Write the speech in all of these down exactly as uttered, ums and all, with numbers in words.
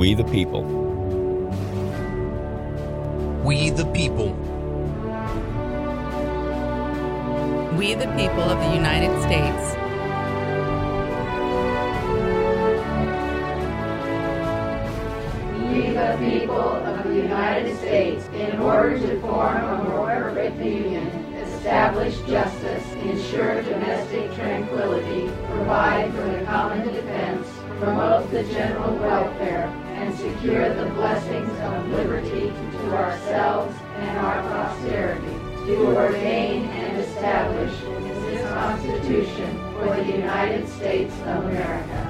We the people. We the people. We the people of the United States. We the people of the United States, in order to form a more perfect union, establish justice, ensure domestic tranquility, provide for the common defense, promote the general welfare, and secure the blessings of liberty to ourselves and our posterity, do ordain and establish this Constitution for the United States of America.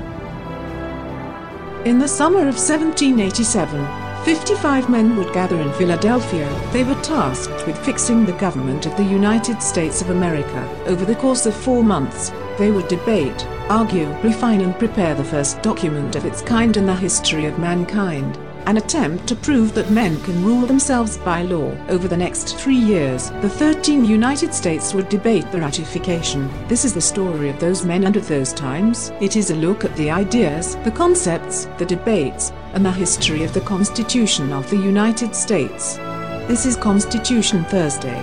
In the summer of seventeen eighty-seven, fifty-five men would gather in Philadelphia. They were tasked with fixing the government of the United States of America. Over the course of four months, they would debate, argue, refine and prepare the first document of its kind in the history of mankind, an attempt to prove that men can rule themselves by law. Over the next three years, the thirteen United States would debate the ratification. This is the story of those men and of those times. It is a look at the ideas, the concepts, the debates, and the history of the Constitution of the United States. This is Constitution Thursday.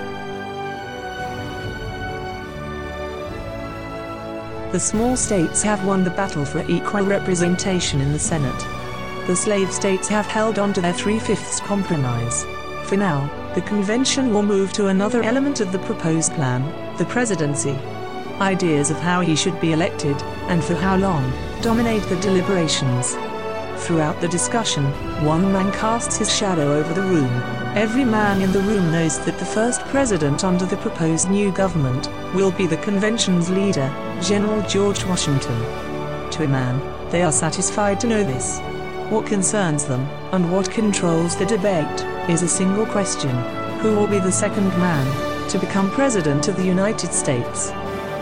The small states have won the battle for equal representation in the Senate. The slave states have held on to their three-fifths compromise. For now, the convention will move to another element of the proposed plan, the presidency. Ideas of how he should be elected, and for how long, dominate the deliberations. Throughout the discussion, one man casts his shadow over the room. Every man in the room knows that the first president under the proposed new government will be the convention's leader, General George Washington. To a man, they are satisfied to know this. What concerns them, and what controls the debate, is a single question: who will be the second man to become President of the United States?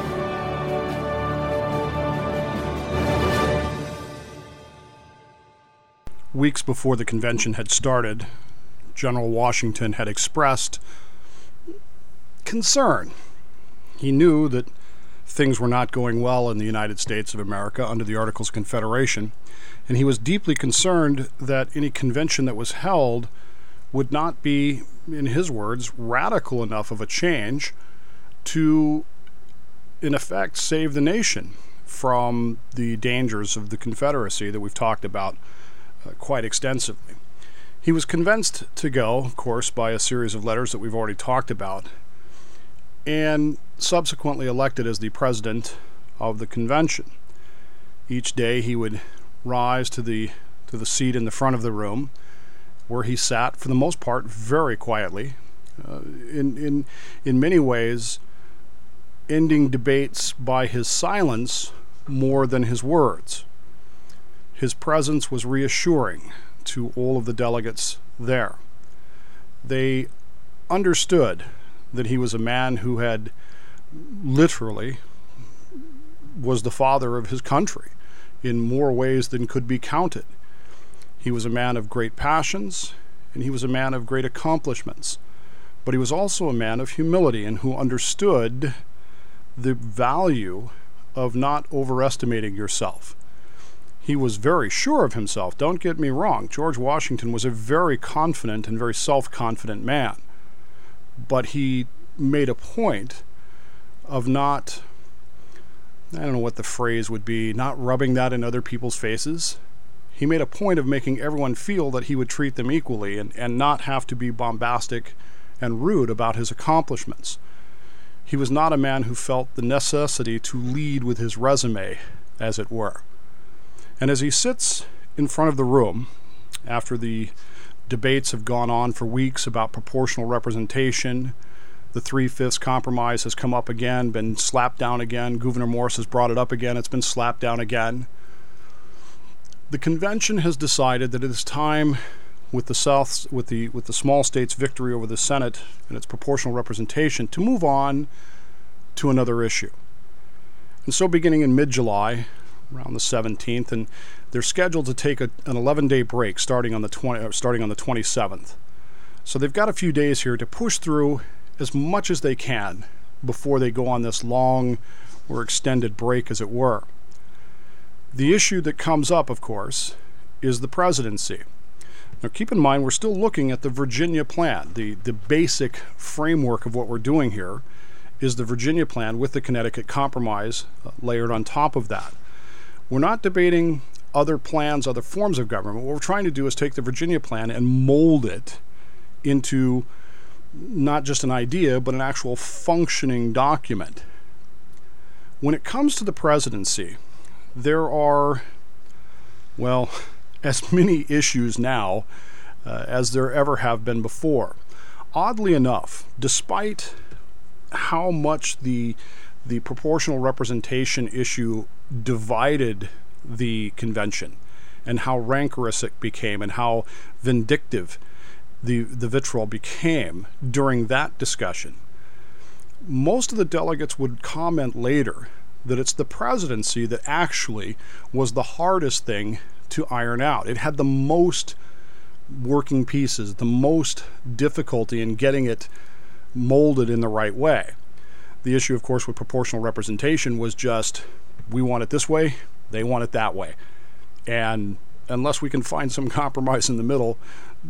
Weeks before the convention had started, General Washington had expressed concern. He knew that things were not going well in the United States of America under the Articles of Confederation, and he was deeply concerned that any convention that was held would not be, in his words, radical enough of a change to, in effect, save the nation from the dangers of the Confederacy that we've talked about uh, quite extensively. He was convinced to go, of course, by a series of letters that we've already talked about, and subsequently elected as the president of the convention. Each day he would rise to the to the seat in the front of the room, where he sat for the most part very quietly, uh, in in in many ways ending debates by his silence more than his words. His presence was reassuring to all of the delegates there. They understood that he was a man who had literally was the father of his country in more ways than could be counted. He was a man of great passions, and he was a man of great accomplishments, but he was also a man of humility and who understood the value of not overestimating yourself. He was very sure of himself. Don't get me wrong. George Washington was a very confident and very self-confident man, but he made a point of not, I don't know what the phrase would be, not rubbing that in other people's faces. He made a point of making everyone feel that he would treat them equally and, and not have to be bombastic and rude about his accomplishments. He was not a man who felt the necessity to lead with his resume, as it were. And as he sits in front of the room, after the debates have gone on for weeks about proportional representation, the three-fifths compromise has come up again, been slapped down again. Gouverneur Morris has brought it up again. It's been slapped down again. The convention has decided that it is time, with the South, with the with the small states' victory over the Senate and its proportional representation, to move on to another issue. And so, beginning in mid-July, around the seventeenth, and they're scheduled to take a, an eleven-day break starting on the twenty, uh, starting on the twenty-seventh. So they've got a few days here to push through as much as they can before they go on this long or extended break, as it were. The issue that comes up, of course, is the presidency. Now keep in mind, we're still looking at the Virginia Plan. The, the basic framework of what we're doing here is the Virginia Plan with the Connecticut Compromise uh, layered on top of that. We're not debating other plans, other forms of government. What we're trying to do is take the Virginia Plan and mold it into not just an idea, but an actual functioning document. When it comes to the presidency, there are, well, as many issues now uh, as there ever have been before. Oddly enough, despite how much the the proportional representation issue divided the convention and how rancorous it became and how vindictive the, the vitriol became during that discussion, most of the delegates would comment later that it's the presidency that actually was the hardest thing to iron out. It had the most working pieces, the most difficulty in getting it molded in the right way. The issue, of course, with proportional representation was just, we want it this way, they want it that way. And unless we can find some compromise in the middle,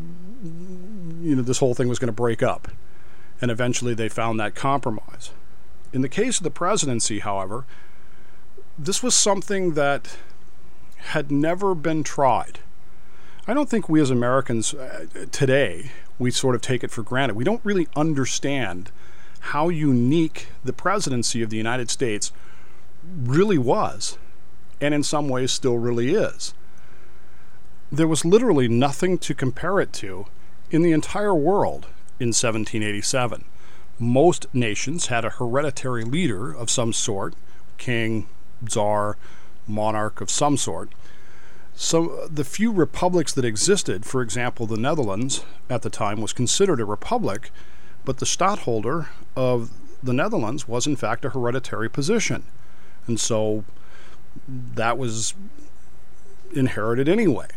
you know, this whole thing was going to break up. And eventually they found that compromise. In the case of the presidency, however, this was something that had never been tried. I don't think we as Americans uh, today, we sort of take it for granted. We don't really understand how unique the presidency of the United States really was, and in some ways still really is. There was literally nothing to compare it to in the entire world in seventeen eighty-seven. Most nations had a hereditary leader of some sort, king, czar, monarch of some sort. So the few republics that existed, for example, the Netherlands at the time was considered a republic, but the stadtholder of the Netherlands was in fact a hereditary position. And so that was inherited anyway.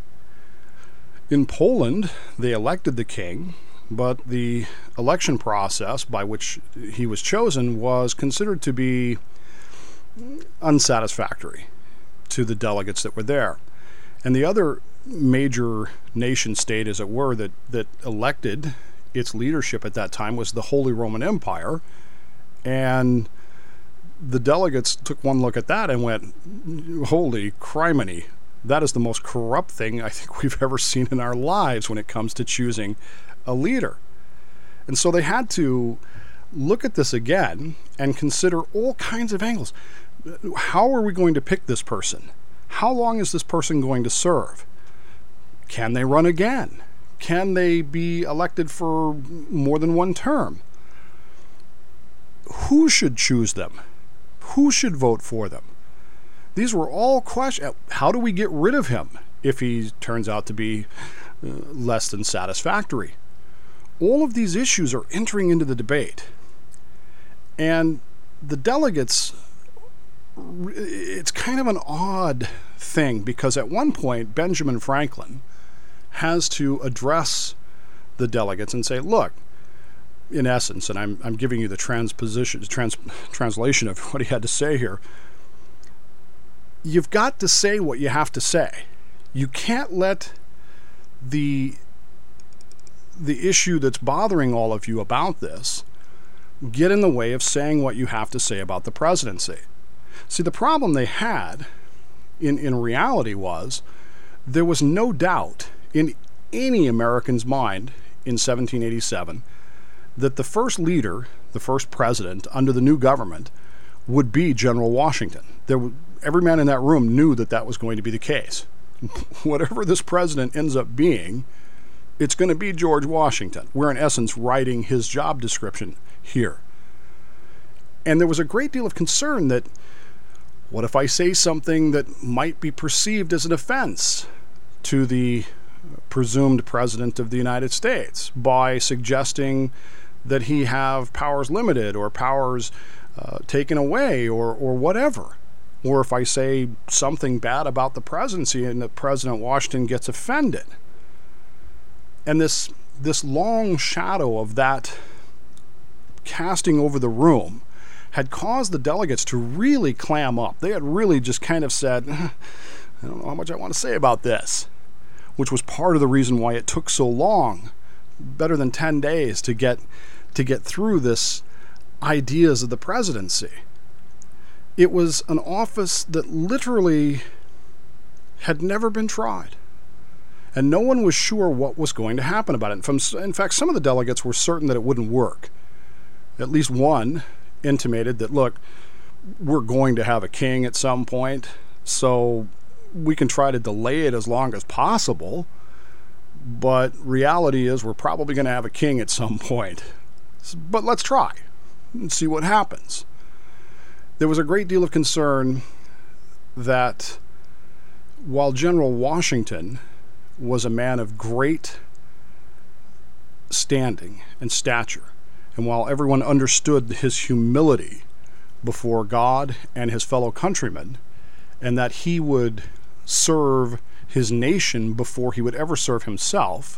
In Poland, they elected the king, but the election process by which he was chosen was considered to be unsatisfactory to the delegates that were there. And the other major nation state, as it were, that, that elected its leadership at that time was the Holy Roman Empire. And the delegates took one look at that and went, holy criminy, that is the most corrupt thing I think we've ever seen in our lives when it comes to choosing a leader. And so they had to look at this again and consider all kinds of angles. How are we going to pick this person? How long is this person going to serve? Can they run again? Can they be elected for more than one term? Who should choose them? Who should vote for them? These were all questions. How do we get rid of him if he turns out to be uh, less than satisfactory? All of these issues are entering into the debate. And the delegates, it's kind of an odd thing because at one point Benjamin Franklin has to address the delegates and say, look, in essence, and I'm I'm giving you the transposition trans, translation of what he had to say here, you've got to say what you have to say. You can't let the the issue that's bothering all of you about this get in the way of saying what you have to say about the presidency. See, the problem they had in, in reality was there was no doubt in any American's mind in seventeen eighty-seven that the first leader, the first president under the new government would be General Washington. There, every man in that room knew that that was going to be the case. Whatever this president ends up being, it's going to be George Washington. We're in essence writing his job description here. And there was a great deal of concern that, what if I say something that might be perceived as an offense to the presumed president of the United States by suggesting that he have powers limited or powers uh, taken away or, or whatever. Or if I say something bad about the presidency and that President Washington gets offended. And this this long shadow of that casting over the room had caused the delegates to really clam up. They had really just kind of said, I don't know how much I want to say about this. which was part of the reason why it took so long, better than ten days, to get to get through this ideas of the presidency. It was an office that literally had never been tried. And no one was sure what was going to happen about it. From, in fact, some of the delegates were certain that it wouldn't work. At least one intimated that, look, we're going to have a king at some point, so we can try to delay it as long as possible, but reality is we're probably going to have a king at some point. But let's try and see what happens. There was a great deal of concern that while General Washington was a man of great standing and stature, and while everyone understood his humility before God and his fellow countrymen, and that he would serve his nation before he would ever serve himself,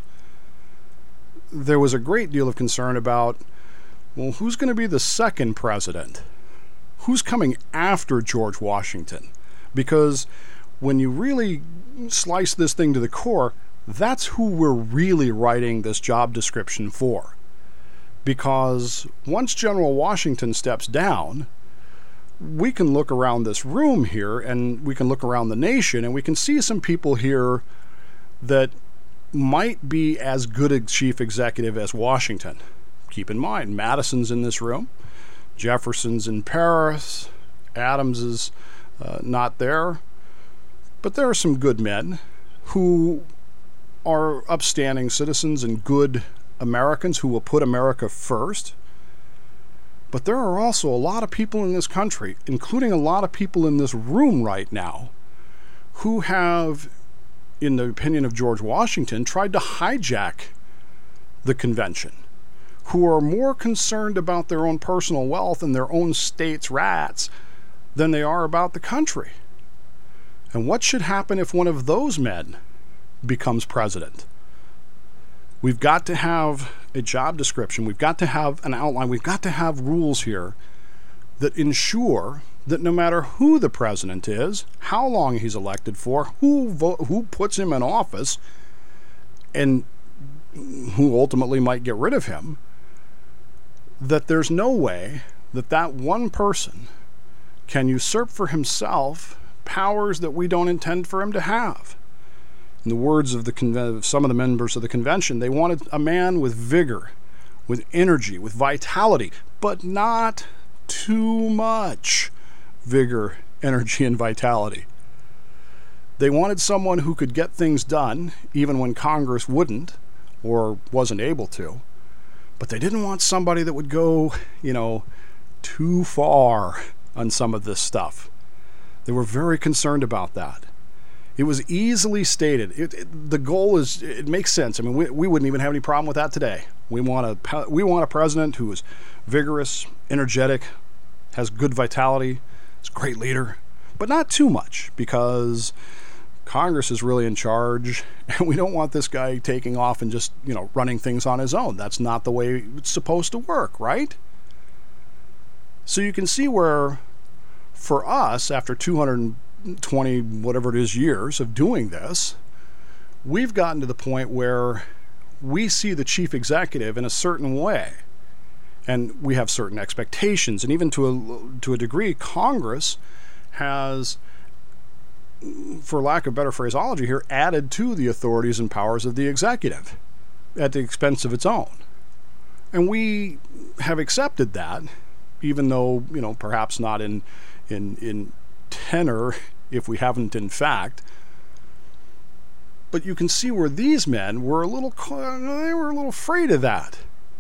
there was a great deal of concern about, well, who's going to be the second president? Who's coming after George Washington? Because when you really slice this thing to the core, that's who we're really writing this job description for. Because once General Washington steps down, we can look around this room here, and we can look around the nation, and we can see some people here that might be as good a chief executive as Washington. Keep in mind, Madison's in this room, Jefferson's in Paris, Adams is uh, not there, but there are some good men who are upstanding citizens and good Americans who will put America first. But there are also a lot of people in this country, including a lot of people in this room right now, who have, in the opinion of George Washington, tried to hijack the convention, who are more concerned about their own personal wealth and their own state's rats than they are about the country. And what should happen if one of those men becomes president? We've got to have a job description. We've got to have an outline. We've got to have rules here that ensure that no matter who the president is, how long he's elected for, who vo- who puts him in office, and who ultimately might get rid of him, that there's no way that that one person can usurp for himself powers that we don't intend for him to have. In the words of the con- some of the members of the convention, they wanted a man with vigor, with energy, with vitality, but not too much vigor, energy, and vitality. They wanted someone who could get things done even when Congress wouldn't or wasn't able to. But they didn't want somebody that would go, you know, too far on some of this stuff. They were very concerned about that. It was easily stated. It, it, the goal is, it makes sense. I mean, we, we wouldn't even have any problem with that today. We want a, we want a president who is vigorous, energetic, has good vitality, is a great leader, but not too much, because Congress is really in charge, and we don't want this guy taking off and just, you know, running things on his own. That's not the way it's supposed to work, right? So you can see where, for us, after two hundred twenty, whatever it is, years of doing this, we've gotten to the point where we see the chief executive in a certain way, and we have certain expectations, and even to a, to a degree, Congress has, for lack of better phraseology here, added to the authorities and powers of the executive at the expense of its own. And we have accepted that, even though, you know, perhaps not in in in tenor, if we haven't in fact. But you can see where these men were a little, they were a little afraid of that.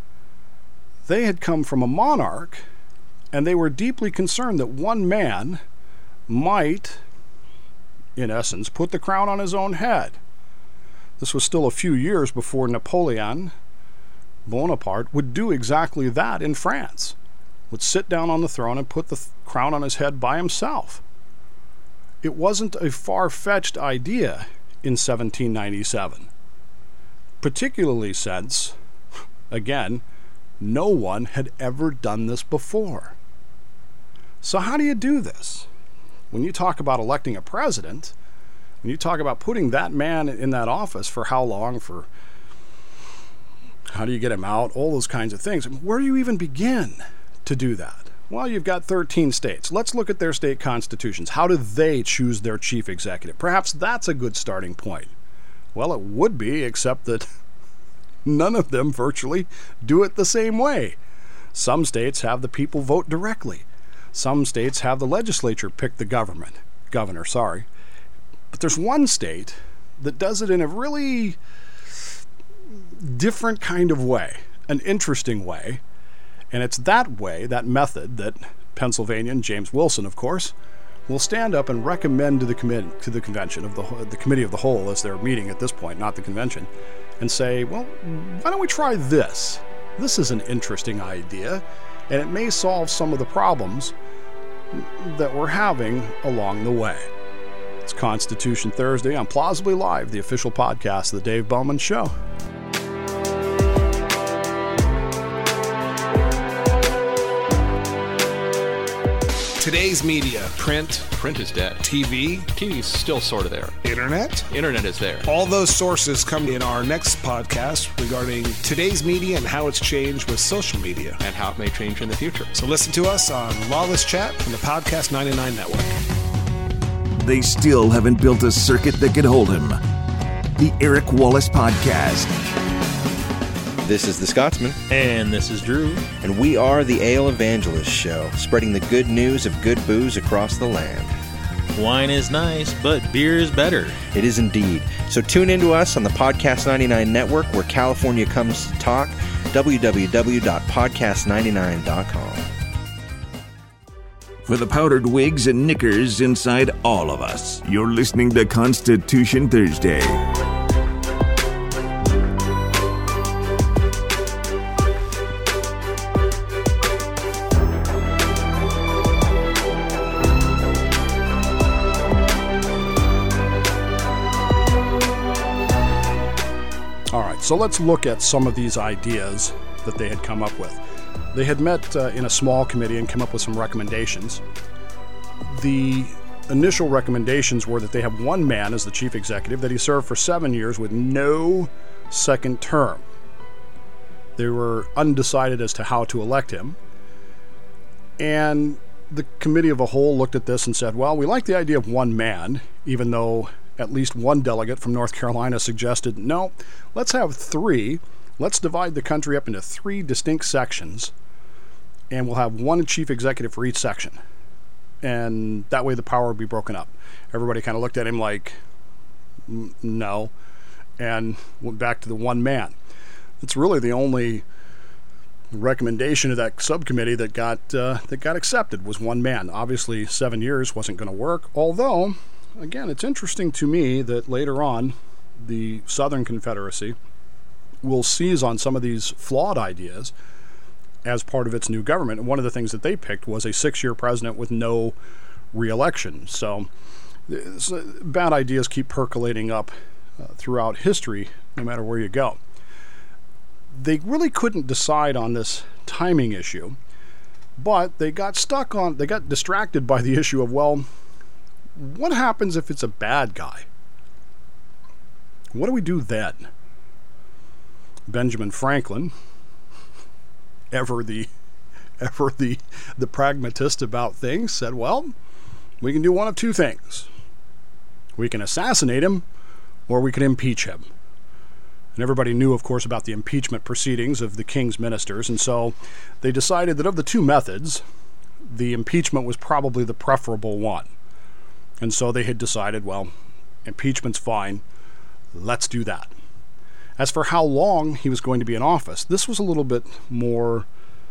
They had come from a monarch, and they were deeply concerned that one man might, in essence, put the crown on his own head. This was still a few years before Napoleon Bonaparte would do exactly that in France, would sit down on the throne and put the th- crown on his head by himself. It wasn't a far-fetched idea in seventeen ninety-seven, particularly since, again, no one had ever done this before. So how do you do this? When you talk about electing a president, And you talk about putting that man in that office for how long, for how do you get him out, all those kinds of things. Where do you even begin to do that? Well, you've got thirteen states. Let's look at their state constitutions. How do they choose their chief executive? Perhaps that's a good starting point. Well, it would be, except that none of them virtually do it the same way. Some states have the people vote directly. Some states have the legislature pick the government, governor, sorry. But there's one state that does it in a really different kind of way, an interesting way. And it's that way, that method, that Pennsylvanian James Wilson, of course, will stand up and recommend to the committee, to the convention of the the committee of the whole, as they're meeting at this point, not the convention, and say, well, why don't we try this? This is an interesting idea, and it may solve some of the problems that we're having along the way. It's Constitution Thursday on Plausibly Live, the official podcast of the Dave Bowman Show. Today's media. Print. Print is dead. T V. T V's still sort of there. Internet. Internet is there. All those sources come in our next podcast regarding today's media and how it's changed with social media. And how it may change in the future. So listen to us on Lawless Chat from the Podcast ninety-nine Network. They still haven't built a circuit that could hold him. The Eric Wallace Podcast. This is The Scotsman. And this is Drew. And we are the Ale Evangelist Show, spreading the good news of good booze across the land. Wine is nice, but beer is better. It is indeed. So tune into us on the Podcast ninety-nine Network, where California comes to talk, w w w dot podcast ninety-nine dot com. For the powdered wigs and knickers inside all of us, you're listening to Constitution Thursday. So let's look at some of these ideas that they had come up with. They had met uh, in a small committee and come up with some recommendations. The initial recommendations were that they have one man as the chief executive, that he served for seven years with no second term. They were undecided as to how to elect him. And the committee of the whole looked at this and said, well, we like the idea of one man, even though at least one delegate from North Carolina suggested, no, let's have three. Let's divide the country up into three distinct sections, and we'll have one chief executive for each section. And that way the power would be broken up. Everybody kind of looked at him like, no, and went back to the one man. It's really the only recommendation of that subcommittee that got uh, that got accepted was one man. Obviously, seven years wasn't going to work, although again, it's interesting to me that later on, the Southern Confederacy will seize on some of these flawed ideas as part of its new government. And one of the things that they picked was a six-year president with no re-election. So, so bad ideas keep percolating up uh, throughout history, no matter where you go. They really couldn't decide on this timing issue, but they got stuck on, they got distracted by the issue of, well, what happens if it's a bad guy? What do we do then? Benjamin Franklin, ever the ever the the pragmatist about things, said, well, we can do one of two things. We can assassinate him, or we can impeach him. And everybody knew, of course, about the impeachment proceedings of the king's ministers, and so they decided that of the two methods, the impeachment was probably the preferable one. And so they had decided, well, impeachment's fine. Let's do that. As for how long he was going to be in office, this was a little bit more,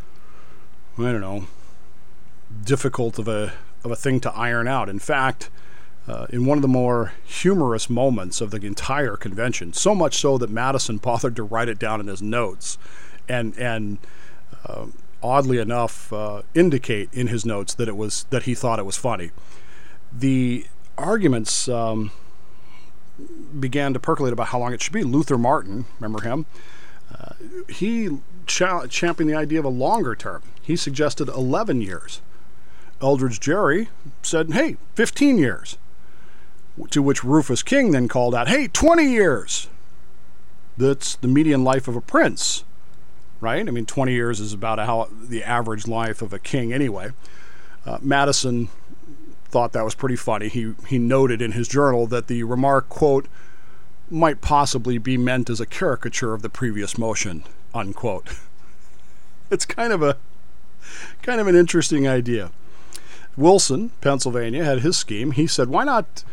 I don't know, difficult of a of a thing to iron out. In fact, uh, in one of the more humorous moments of the entire convention, so much so that Madison bothered to write it down in his notes, and and uh, oddly enough, uh, indicate in his notes that it was that he thought it was funny. The arguments um, began to percolate about how long it should be. Luther Martin, remember him? Uh, he cha- championed the idea of a longer term. He suggested eleven years. Eldridge Gerry said, hey, fifteen years. To which Rufus King then called out, hey, twenty years! That's the median life of a prince, right? I mean, twenty years is about how the average life of a king anyway. Uh, Madison thought that was pretty funny. He he noted in his journal that the remark, quote, might possibly be meant as a caricature of the previous motion, unquote. It's kind of a kind of an interesting idea. Wilson, Pennsylvania, had his scheme. He said, why not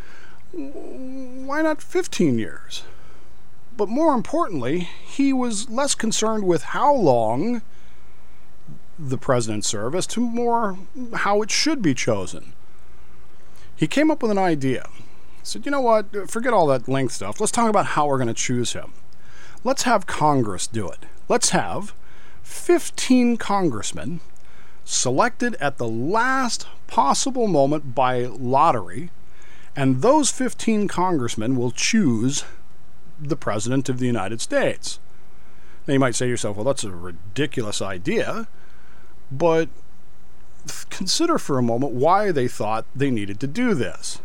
why not fifteen years? But more importantly, he was less concerned with how long the president served as to more how it should be chosen. He came up with an idea. He said, you know what, forget all that length stuff. Let's talk about how we're going to choose him. Let's have Congress do it. Let's have fifteen congressmen selected at the last possible moment by lottery, and those fifteen congressmen will choose the President of the United States. Now you might say to yourself, well, that's a ridiculous idea, but consider for a moment why they thought they needed to do this.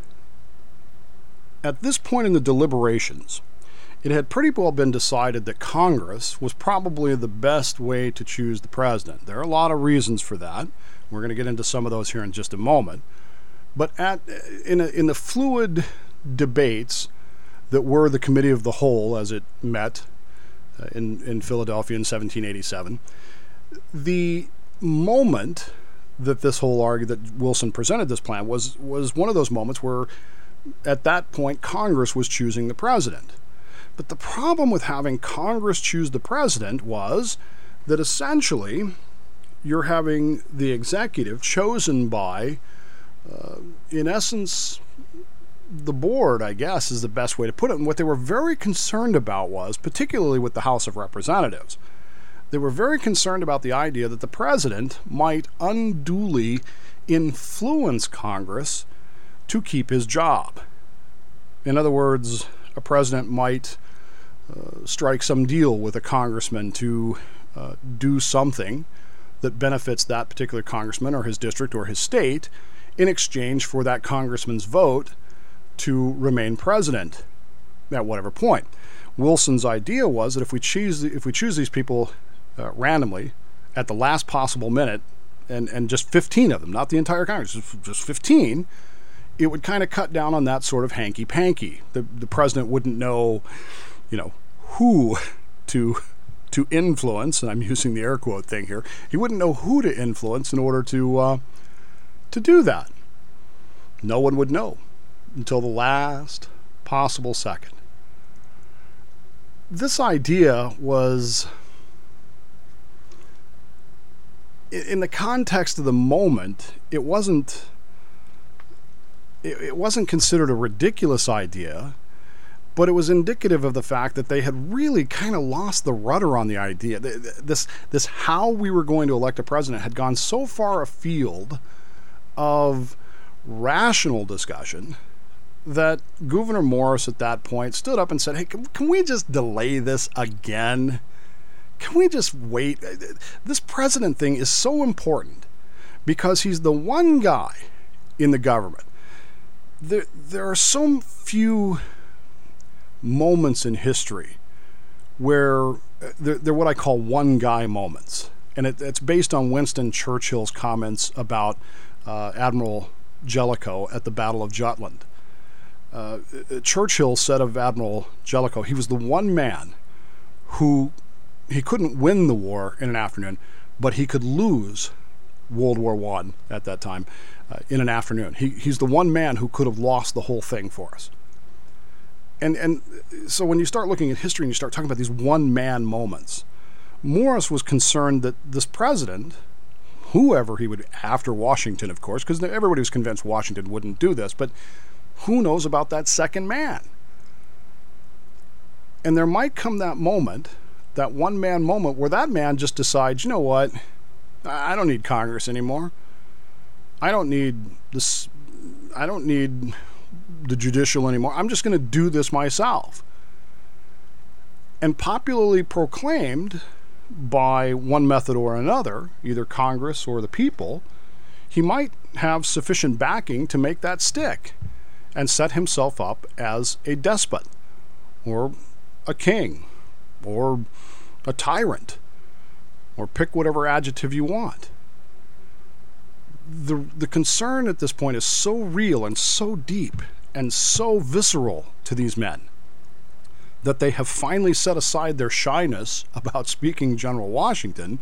At this point in the deliberations, it had pretty well been decided that Congress was probably the best way to choose the president. There are a lot of reasons for that. We're going to get into some of those here in just a moment. But at in, a, in the fluid debates that were the Committee of the Whole as it met uh, in, in Philadelphia in seventeen eighty-seven, the moment that this whole argument, that Wilson presented this plan, was, was one of those moments where at that point Congress was choosing the president. But the problem with having Congress choose the president was that essentially you're having the executive chosen by, uh, in essence, the board, I guess, is the best way to put it. And what they were very concerned about was, particularly with the House of Representatives, they were very concerned about the idea that the president might unduly influence Congress to keep his job. In other words, a president might uh, strike some deal with a congressman to uh, do something that benefits that particular congressman or his district or his state in exchange for that congressman's vote to remain president at whatever point. Wilson's idea was that if we choose if we choose these people uh, randomly at the last possible minute, and, and just fifteen of them, not the entire Congress, just, just fifteen, it would kind of cut down on that sort of hanky-panky. The the president wouldn't know, you know, who to to influence, and I'm using the air quote thing here. He wouldn't know who to influence in order to uh, to do that. No one would know until the last possible second. This idea was, in the context of the moment, it wasn't it, it wasn't considered a ridiculous idea, but it was indicative of the fact that they had really kind of lost the rudder on the idea. This this how we were going to elect a president had gone so far afield of rational discussion that Gouverneur Morris at that point stood up and said, hey, can, can we just delay this again? Can we just wait? This president thing is so important because he's the one guy in the government. There, there are so few moments in history where they're, they're what I call one-guy moments. And it, it's based on Winston Churchill's comments about uh, Admiral Jellicoe at the Battle of Jutland. Uh, Churchill said of Admiral Jellicoe, he was the one man who, he couldn't win the war in an afternoon, but he could lose World War One at that time uh, in an afternoon. He, he's the one man who could have lost the whole thing for us. And and so when you start looking at history and you start talking about these one-man moments, Morris was concerned that this president, whoever he would, after Washington, of course, because everybody was convinced Washington wouldn't do this, but who knows about that second man? And there might come that moment, that one-man moment, where that man just decides, you know what, I don't need Congress anymore. I don't need this, I don't need the judicial anymore. I'm just going to do this myself. And popularly proclaimed by one method or another, either Congress or the people, he might have sufficient backing to make that stick. and set himself up as a despot or a king or a tyrant, or pick whatever adjective you want. The, the concern at this point is so real and so deep and so visceral to these men that they have finally set aside their shyness about speaking General Washington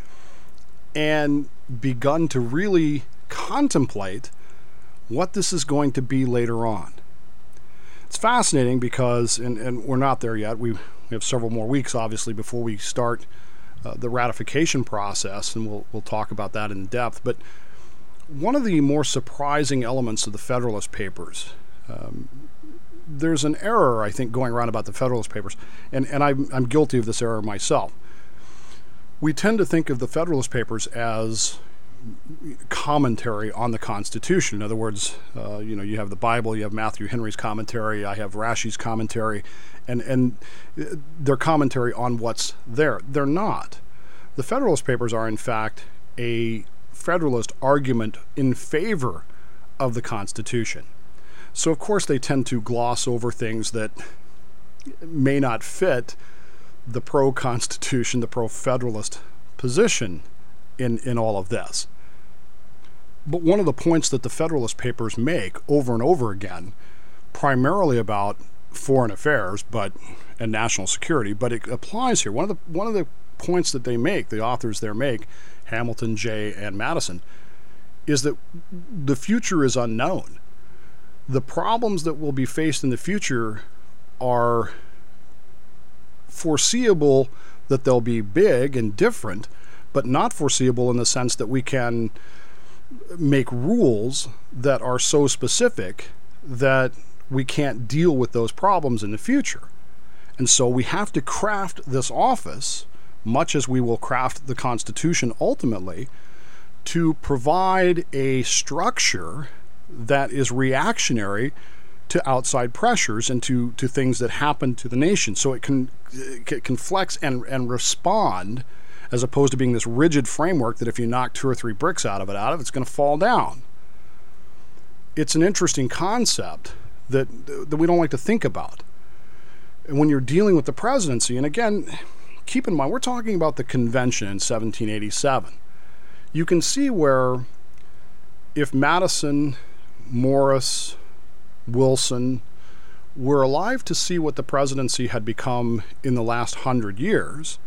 and begun to really contemplate what this is going to be later on. It's fascinating because, and, and we're not there yet, we, we have several more weeks obviously before we start uh, the ratification process, and we'll, we'll talk about that in depth, but one of the more surprising elements of the Federalist Papers, um, there's an error, I think, going around about the Federalist Papers, and, and I'm, I'm guilty of this error myself. We tend to think of the Federalist Papers as commentary on the Constitution. In other words, uh, you know, you have the Bible, you have Matthew Henry's commentary, I have Rashi's commentary, and, and their commentary on what's there. They're not. The Federalist Papers are, in fact, a Federalist argument in favor of the Constitution. So, of course, they tend to gloss over things that may not fit the pro-Constitution, the pro-Federalist position in, in all of this. But one of the points that the Federalist Papers make over and over again, primarily about foreign affairs but and national security, but it applies here. One of the one of the points that they make, the authors there make, Hamilton, Jay, and Madison, is that the future is unknown. The problems that will be faced in the future are foreseeable that they'll be big and different, but not foreseeable in the sense that we can make rules that are so specific that we can't deal with those problems in the future. And so we have to craft this office, much as we will craft the Constitution ultimately, to provide a structure that is reactionary to outside pressures and to, to things that happen to the nation. So it can it can flex and, and respond, as opposed to being this rigid framework that if you knock two or three bricks out of it, out of it's going to fall down. It's an interesting concept that that we don't like to think about. And when you're dealing with the presidency, and again, keep in mind, we're talking about the convention in seventeen eighty-seven. You can see where if Madison, Morris, Wilson were alive to see what the presidency had become in the last hundred years,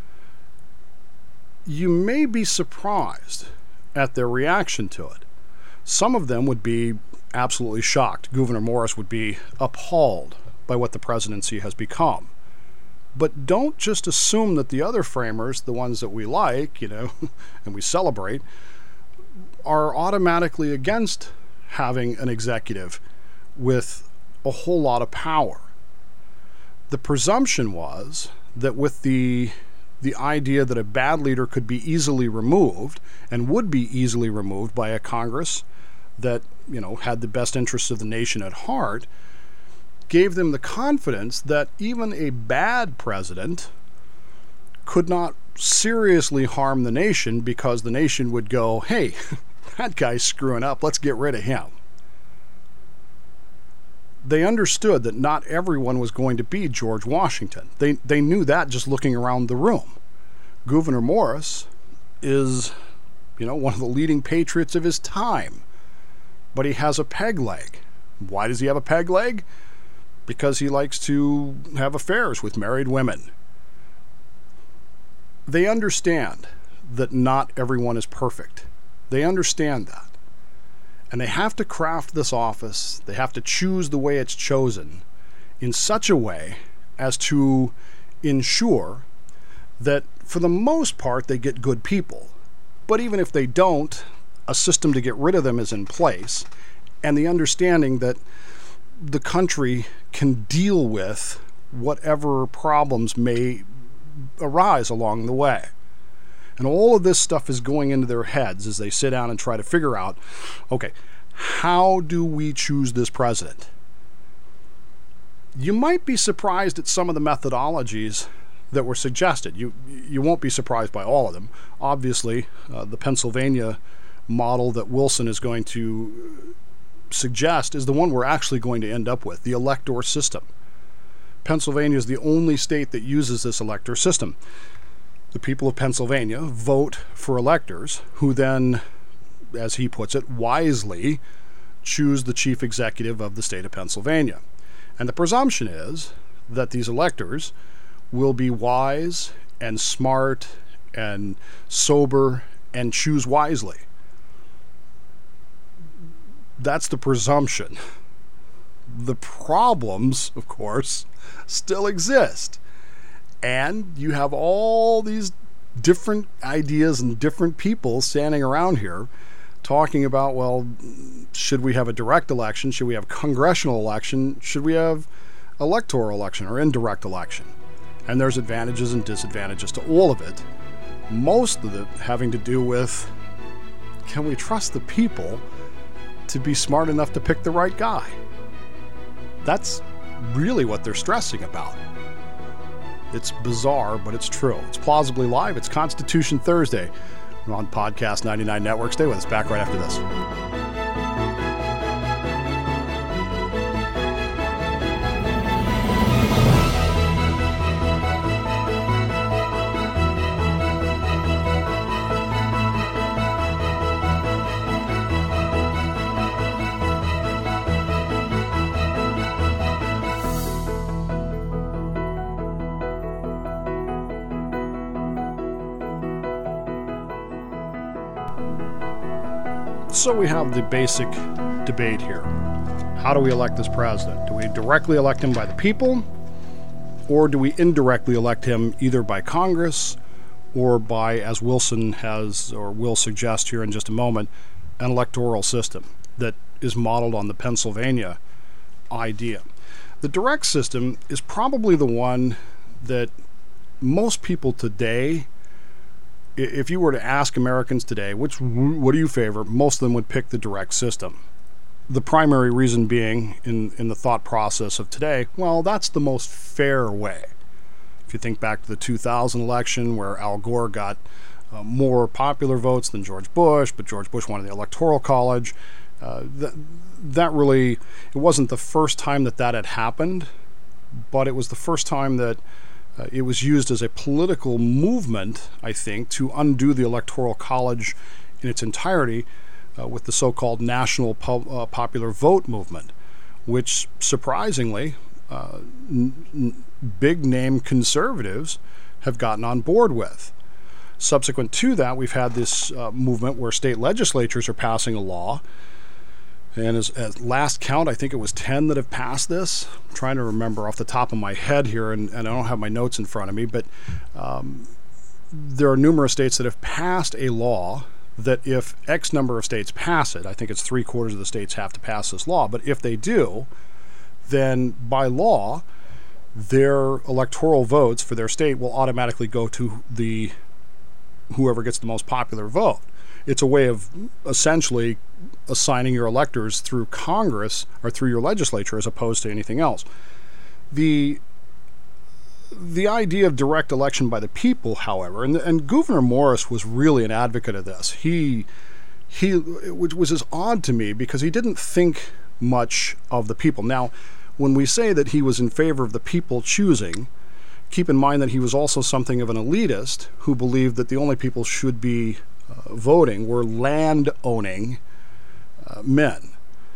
you may be surprised at their reaction to it. Some of them would be absolutely shocked. Gouverneur Morris would be appalled by what the presidency has become. But don't just assume that the other framers, the ones that we like, you know, and we celebrate, are automatically against having an executive with a whole lot of power. The presumption was that with the the idea that a bad leader could be easily removed and would be easily removed by a Congress that, you know, had the best interests of the nation at heart, gave them the confidence that even a bad president could not seriously harm the nation, because the nation would go, hey, that guy's screwing up, let's get rid of him. They understood that not everyone was going to be George Washington. They they knew that just looking around the room. Gouverneur Morris is, you know, one of the leading patriots of his time, but he has a peg leg. Why does he have a peg leg? Because he likes to have affairs with married women. They understand that not everyone is perfect. They understand that. And they have to craft this office, they have to choose the way it's chosen in such a way as to ensure that for the most part they get good people. But even if they don't, a system to get rid of them is in place, and the understanding that the country can deal with whatever problems may arise along the way. And all of this stuff is going into their heads as they sit down and try to figure out, okay, how do we choose this president? You might be surprised at some of the methodologies that were suggested. You you won't be surprised by all of them. Obviously, uh, the Pennsylvania model that Wilson is going to suggest is the one we're actually going to end up with, the elector system. Pennsylvania is the only state that uses this elector system. The people of Pennsylvania vote for electors who then, as he puts it, wisely choose the chief executive of the state of Pennsylvania. And the presumption is that these electors will be wise and smart and sober and choose wisely. That's the presumption. The problems, of course, still exist. And you have all these different ideas and different people standing around here talking about, well, should we have a direct election? Should we have congressional election? Should we have electoral election or indirect election? And there's advantages and disadvantages to all of it. Most of it having to do with, can we trust the people to be smart enough to pick the right guy? That's really what they're stressing about. It's bizarre, but it's true. It's Plausibly Live. It's Constitution Thursday. We're on Podcast ninety-nine Network. Stay with us. Back right after this. So we have the basic debate here. How do we elect this president? Do we directly elect him by the people, or do we indirectly elect him either by Congress or by, as Wilson has or will suggest here in just a moment, an electoral system that is modeled on the Pennsylvania idea? The direct system is probably the one that most people today, if you were to ask Americans today, which what do you favor, most of them would pick the direct system. The primary reason being, in, in the thought process of today, well, that's the most fair way. If you think back to the two thousand election where Al Gore got uh, more popular votes than George Bush, but George Bush won the Electoral College, uh, that, that really, it wasn't the first time that that had happened, but it was the first time that Uh, it was used as a political movement, I think, to undo the Electoral College in its entirety uh, with the so-called National po- uh, Popular Vote movement, which surprisingly, uh, n- n- big-name conservatives have gotten on board with. Subsequent to that, we've had this uh, movement where state legislatures are passing a law. And as, as last count, I think it was ten that have passed this. I'm trying to remember off the top of my head here, and, and I don't have my notes in front of me, but um, there are numerous states that have passed a law that if X number of states pass it, I think it's three quarters of the states have to pass this law, but if they do, then by law, their electoral votes for their state will automatically go to the whoever gets the most popular vote. It's a way of essentially assigning your electors through Congress or through your legislature as opposed to anything else. The the idea of direct election by the people, however, and, and Gouverneur Morris was really an advocate of this. He, he, which was as odd to me because he didn't think much of the people. Now, when we say that he was in favor of the people choosing, keep in mind that he was also something of an elitist who believed that the only people should be Uh, voting were land-owning uh, men.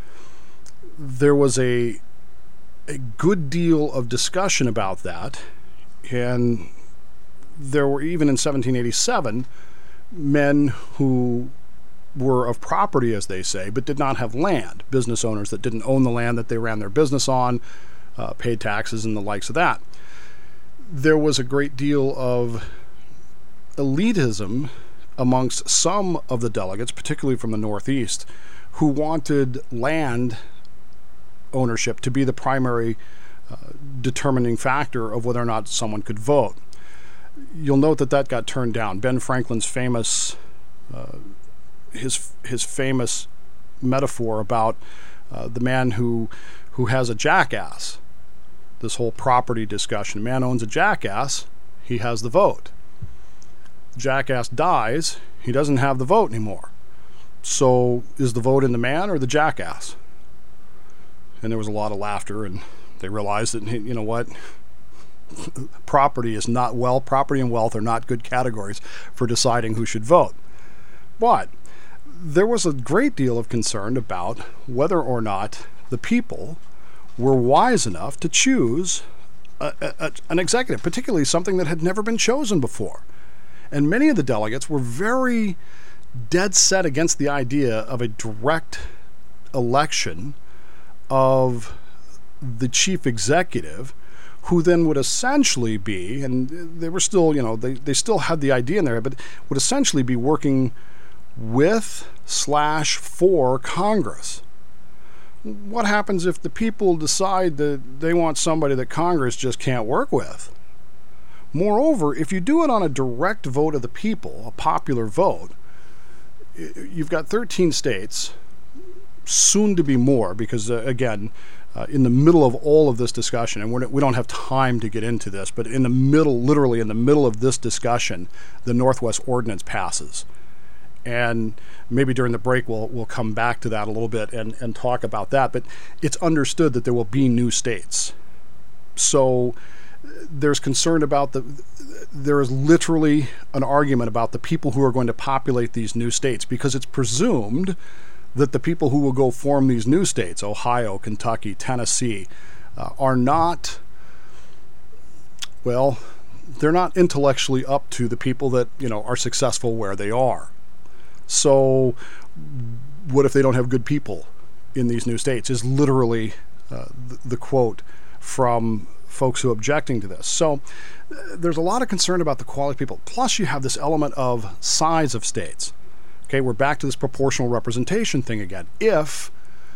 There was a a good deal of discussion about that, and there were, even in seventeen eighty-seven, men who were of property, as they say, but did not have land. Business owners that didn't own the land that they ran their business on, uh, paid taxes and the likes of that. There was a great deal of elitism amongst some of the delegates, particularly from the Northeast, who wanted land ownership to be the primary uh, determining factor of whether or not someone could vote. You'll note that that got turned down. Ben Franklin's famous, uh, his his famous metaphor about uh, the man who who has a jackass. This whole property discussion. A man owns a jackass, he has the vote. Jackass dies, he doesn't have the vote anymore. So is the vote in the man or the jackass? and there was a lot of laughter, and they realized that, you know what, property is not well, property and wealth are not good categories for deciding who should vote. But there was a great deal of concern about whether or not the people were wise enough to choose a, a, an executive, particularly something that had never been chosen before. And many of the delegates were very dead set against the idea of a direct election of the chief executive, who then would essentially be, and they were still, you know, they, they still had the idea in there, but would essentially be working with slash for Congress. What happens if the people decide that they want somebody that Congress just can't work with? Moreover, if you do it on a direct vote of the people, a popular vote, you've got thirteen states, soon to be more, because uh, again, uh, in the middle of all of this discussion, and we're, we don't have time to get into this, but in the middle, literally in the middle of this discussion, the Northwest Ordinance passes. And maybe during the break we'll we'll come back to that a little bit and, and talk about that. But it's understood that there will be new states. So there's concern about the, there is literally an argument about the people who are going to populate these new states, because it's presumed that the people who will go form these new states, Ohio, Kentucky, Tennessee, uh, are not, well, they're not intellectually up to the people that, you know, are successful where they are. So what if they don't have good people in these new states, is literally uh, the, the quote from folks who are objecting to this. So uh, there's a lot of concern about the quality of people. Plus you have this element of size of states. Okay, we're back to this proportional representation thing again. If,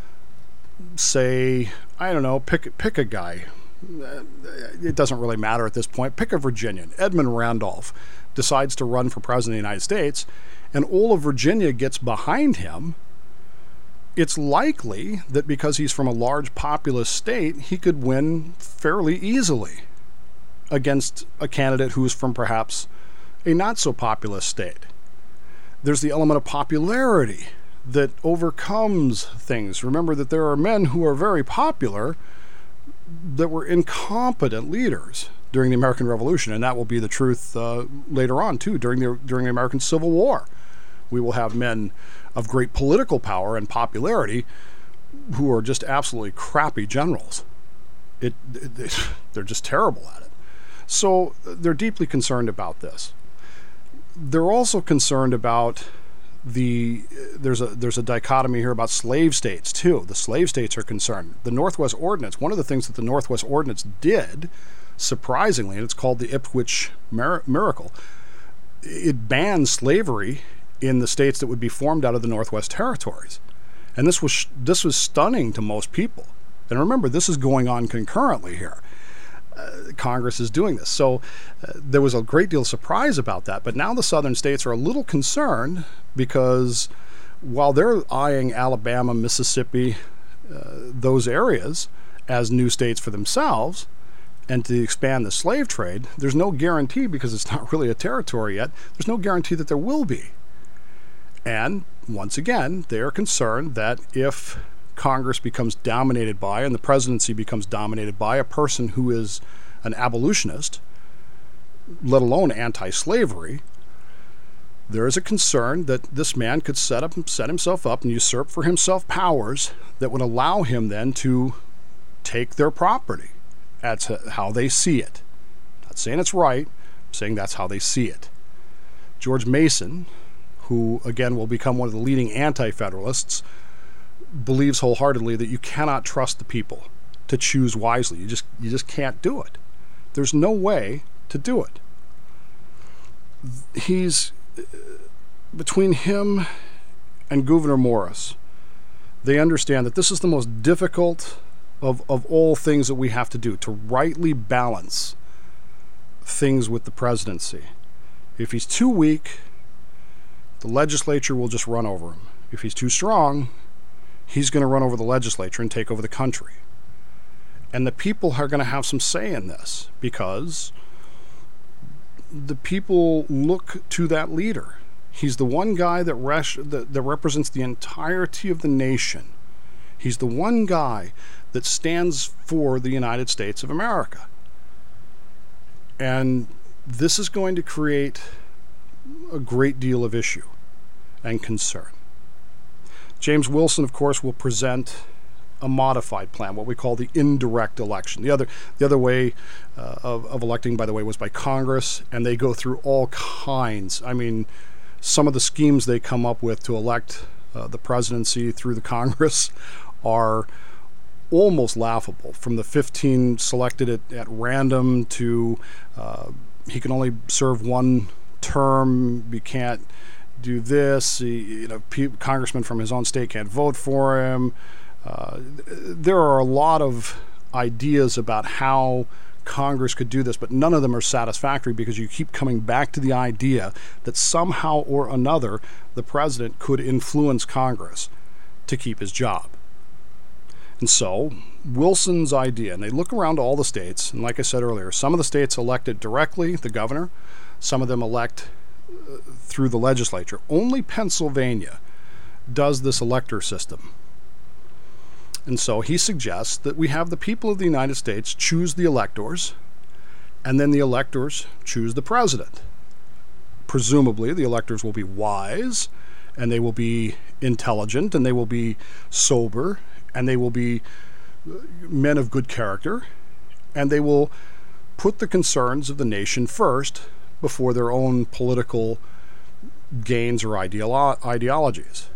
say, I don't know, pick, pick a guy. Uh, it doesn't really matter at this point. Pick a Virginian. Edmund Randolph decides to run for president of the United States, and all of Virginia gets behind him. It's likely that because he's from a large populous state, he could win fairly easily against a candidate who's from perhaps a not so populous state. There's the element of popularity that overcomes things. Remember that there are men who are very popular that were incompetent leaders during the American Revolution, and that will be the truth uh, later on too. During the during the American Civil War, we will have men of great political power and popularity who are just absolutely crappy generals. It, it they're just terrible at it. So they're deeply concerned about this. They're also concerned about the there's a there's a dichotomy here about slave states too. The slave states are concerned. The Northwest Ordinance, one of the things that the Northwest Ordinance did, surprisingly, and it's called the Ipswich Mir- Miracle, it banned slavery in the states that would be formed out of the Northwest Territories. And this was this was stunning to most people. And remember, this is going on concurrently here. Uh, Congress is doing this. So uh, there was a great deal of surprise about that. But now the southern states are a little concerned because while they're eyeing Alabama, Mississippi, uh, those areas as new states for themselves, and to expand the slave trade, there's no guarantee, because it's not really a territory yet, there's no guarantee that there will be. And once again, they are concerned that if Congress becomes dominated by, and the presidency becomes dominated by, a person who is an abolitionist, let alone anti-slavery, there is a concern that this man could set up, set himself up and usurp for himself powers that would allow him then to take their property. That's how they see it. I'm not saying it's right, I'm saying that's how they see it. George Mason, who again will become one of the leading anti-federalists, believes wholeheartedly that you cannot trust the people to choose wisely. You just you just can't do it. There's no way to do it. He's between him and Gouverneur Morris, they understand that this is the most difficult of, of all things that we have to do, to rightly balance things with the presidency. If he's too weak, the legislature will just run over him. If he's too strong, he's going to run over the legislature and take over the country. And the people are going to have some say in this, because the people look to that leader. He's the one guy that, res- that, that represents the entirety of the nation. He's the one guy that stands for the United States of America. And this is going to create a great deal of issue and concern. James Wilson, of course, will present a modified plan, what we call the indirect election. The other the other way uh, of, of electing, by the way, was by Congress, and they go through all kinds. I mean, some of the schemes they come up with to elect uh, the presidency through the Congress are almost laughable. From the fifteen selected at, at random to uh, he can only serve one term, you can't do this, he, you know, pe- congressmen from his own state can't vote for him. Uh, there are a lot of ideas about how Congress could do this, but none of them are satisfactory because you keep coming back to the idea that somehow or another the president could influence Congress to keep his job. And so Wilson's idea, and they look around all the states, and like I said earlier, some of the states elected directly the governor, some of them elect uh, through the legislature. Only Pennsylvania does this elector system. And so he suggests that we have the people of the United States choose the electors, and then the electors choose the president. Presumably, the electors will be wise, and they will be intelligent, and they will be sober, and they will be men of good character, and they will put the concerns of the nation first before their own political gains or ideolo- ideologies.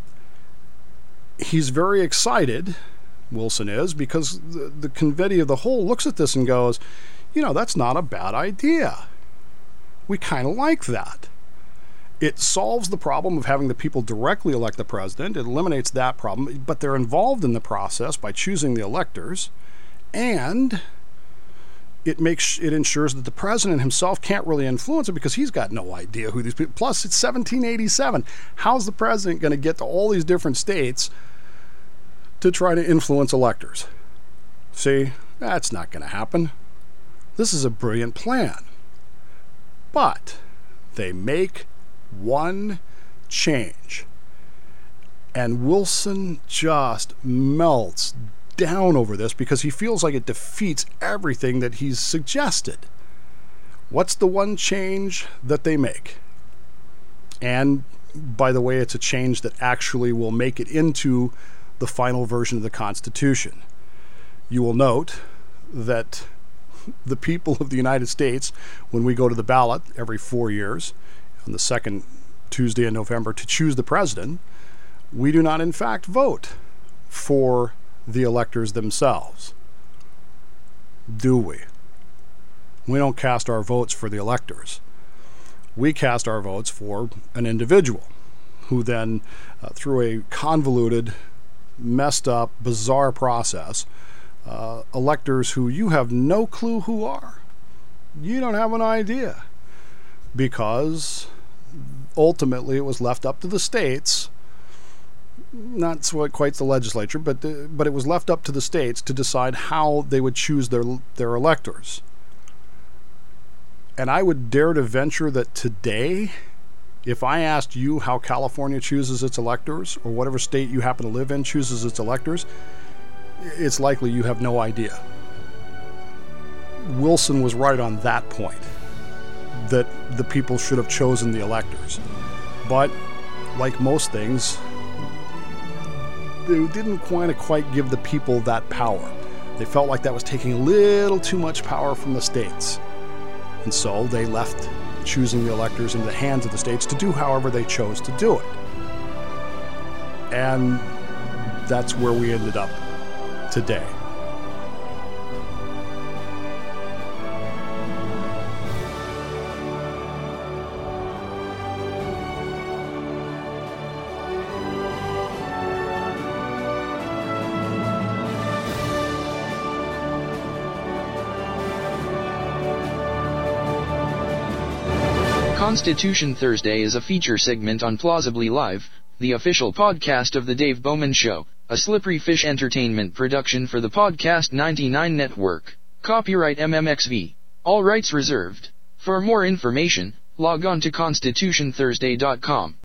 He's very excited, Wilson is, because the, the committee of the whole looks at this and goes, you know, that's not a bad idea. We kind of like that. It solves the problem of having the people directly elect the president. It eliminates that problem, but they're involved in the process by choosing the electors, and it makes it ensures that the president himself can't really influence it because he's got no idea who these people. Plus, it's seventeen eighty-seven. How's the president going to get to all these different states to try to influence electors? See, that's not going to happen. This is a brilliant plan. But they make one change, and Wilson just melts down over this because he feels like it defeats everything that he's suggested. What's the one change that they make? And by the way, it's a change that actually will make it into the final version of the Constitution. You will note that the people of the United States, when we go to the ballot every four years, on the second Tuesday in November to choose the president, we do not in fact vote for the electors themselves. Do we? We don't cast our votes for the electors. We cast our votes for an individual who then, uh, through a convoluted, messed up, bizarre process, uh, electors who you have no clue who are. You don't have an idea. Because ultimately it was left up to the states, not quite the legislature, but the, but it was left up to the states to decide how they would choose their their electors. And I would dare to venture that today, if I asked you how California chooses its electors, or whatever state you happen to live in chooses its electors, it's likely you have no idea. Wilson was right on that point, that the people should have chosen the electors. But, like most things, they didn't quite, quite give the people that power. They felt like that was taking a little too much power from the states. And so they left choosing the electors in the hands of the states to do however they chose to do it. And that's where we ended up today. Constitution Thursday is a feature segment on Plausibly Live, the official podcast of The Dave Bowman Show, a Slippery Fish Entertainment production for the Podcast ninety-nine Network. Copyright M M X V. All rights reserved. For more information, log on to constitution thursday dot com.